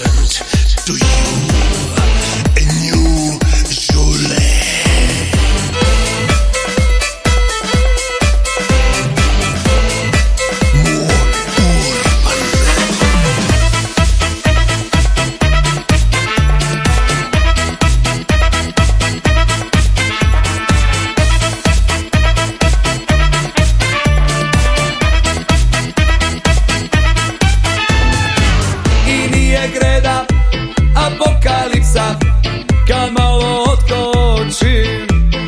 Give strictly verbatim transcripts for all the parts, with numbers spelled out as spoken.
present to you a new Julie. Greda, apokalipsa, kad malo otkočim.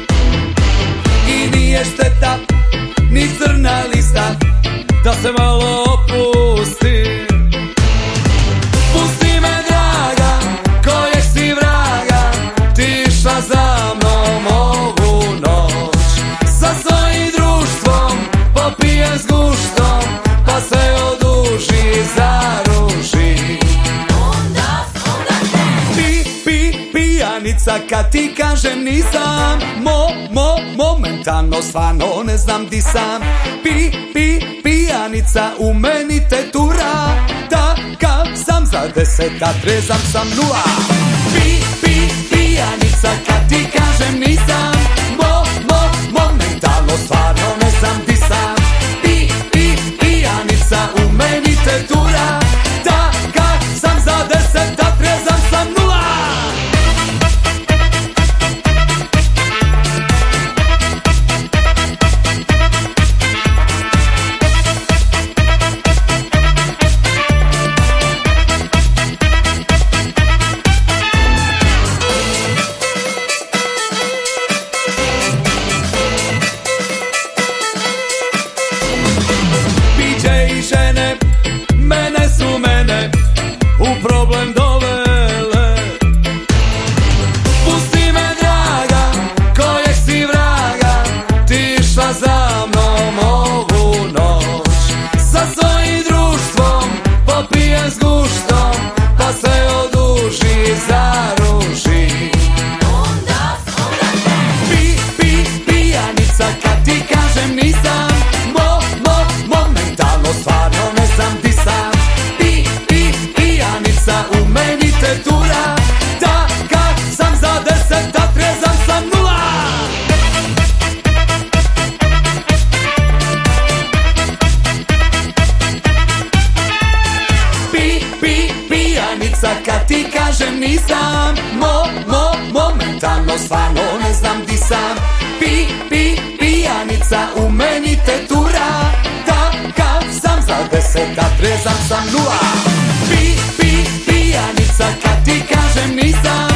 I nije šteta, ni crna lista, da se malo opustim. Pusti me draga, kojeg si vraga, ti išla za mnom ovu noć. Sa svojim društvom popijem s guštom, pa se oduži, zaruži. Pijanica kad ti kažem nisam, mo, mo, momentalno stvarno ne znam di sam. Pi, pi, pijanica u meni te tura, takav sam za deset, a trezan sam nula. Pi, pi, pijanica kad ti kažem nisam, mo, mo, momentalno stvarno ne znam di sam. Pi, pi, pijanica u meni te tura, takav sam za deset, a trezan sam nula. Žene, mene su mene u problem dovele. Pusti me draga, kojeg si vraga, ti išla za mnom ovu noć. Sa svojim društvom popijem s guštom, pa se oduži, zaruži. Pi, pi, pijanica kad ti kažem nisam, mo, mo, momentalno stvarno ne znam di sam. Pi, pi, pijanica u meni te tura, takav sam za deset, a trezan sam nula. Pi, pi, pijanica kad ti kažem nisam, mo, mo, momentalno stvarno ne znam di sam. Pi, pi, pijanica u meni te tura, takav sam za deset, a trezan sam nula. Pi, pi, pijanica kad ti kažem nisam,